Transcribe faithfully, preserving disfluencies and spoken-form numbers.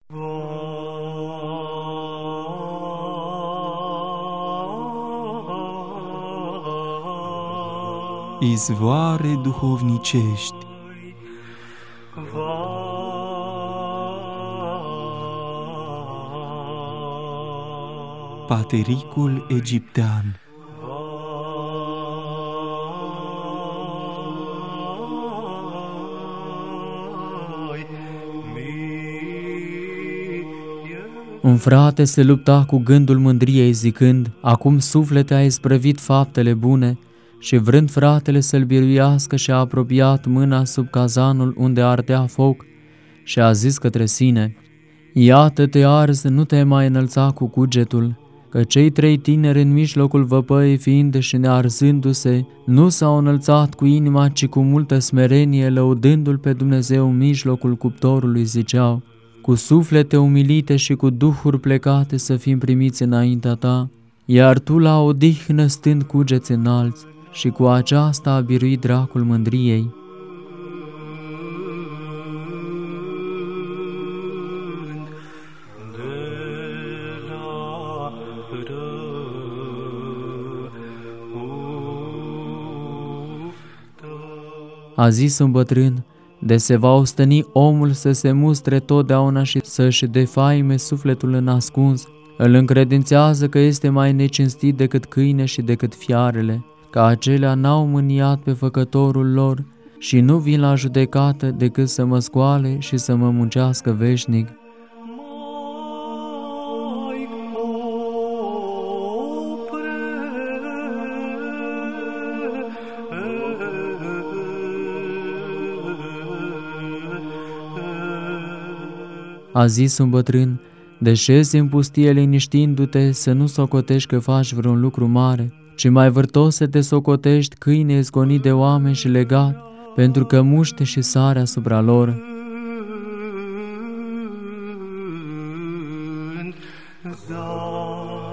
Izvoare duhovnicești. Patericul egiptean. Un frate se lupta cu gândul mândriei zicând: acum suflete a isprăvit faptele bune, și vrând fratele să-l biruiască și-a apropiat mâna sub cazanul unde ardea foc și a zis către sine: iată te arzi, nu te mai înălța cu cugetul, că cei trei tineri în mijlocul văpăii fiind și nearzându-se, nu s-au înălțat cu inima, ci cu multă smerenie, lăudându-L pe Dumnezeu în mijlocul cuptorului, ziceau: cu suflete umilite și cu duhuri plecate să fim primiți înaintea Ta, iar Tu la odihnă stând cugeți înalți, și cu aceasta a biruit dracul mândriei. A zis un bătrân: de se va ostăni omul să se mustre totdeauna și să-și defaime sufletul în ascuns, îl încredințează că este mai necinstit decât câine și decât fiarele, că acelea n-au mâniat pe făcătorul lor și nu vin la judecată decât să mă scoale și să mă muncească veșnic. A zis un bătrân: deșezi în pustie liniștindu-te, să nu socotești că faci vreun lucru mare, ci mai vârtos să te socotești câine izgonit de oameni și legat, pentru că muște și sare asupra lor. Da.